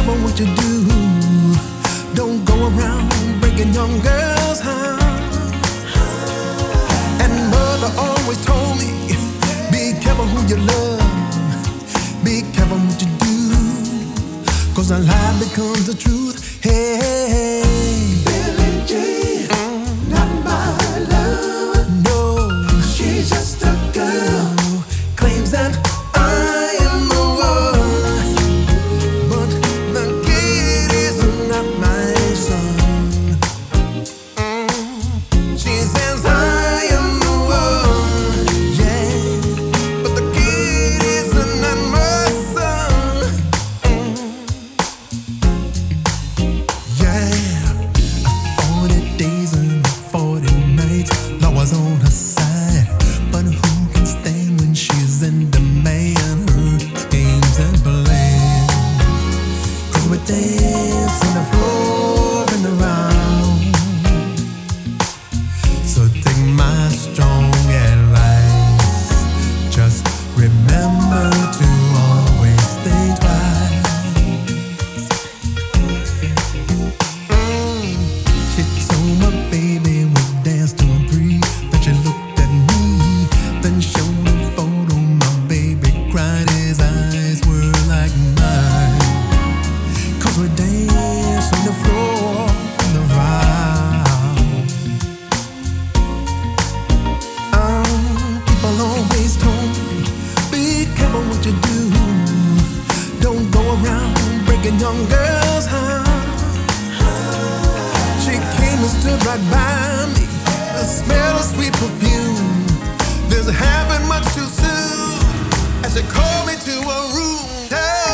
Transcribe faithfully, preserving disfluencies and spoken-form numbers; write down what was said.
careful what you do. Don't go around breaking young girls' hearts. And mother always told me, be careful who you love, be careful what you do, 'cause a lie becomes the truth. Hey, hey, hey. Billie Jean, mm. not my love. No, she's just a girl. Claims that I am the one, but the kid is not my son. Mm. She says I am the one, yeah, but the kid is not my son. Mm. Yeah, forty days and forty nights, law was on her side, but who can stand when she's in demand? Her schemes and plans, 'cause we dance on the floor and around. So take my strong advice, just remember to always think twice. Mm. She told my baby we danced to a breeze, then she looked at me, then showed a photo. My baby cried, his eyes were like mine, 'cause we danced on the floor and around. Um, people always told me, be careful what you do. Don't go around breaking young girls' hearts. She came and stood right by me, the smell of sweet perfume. This happened much too soon, as she called me to a room. Hey.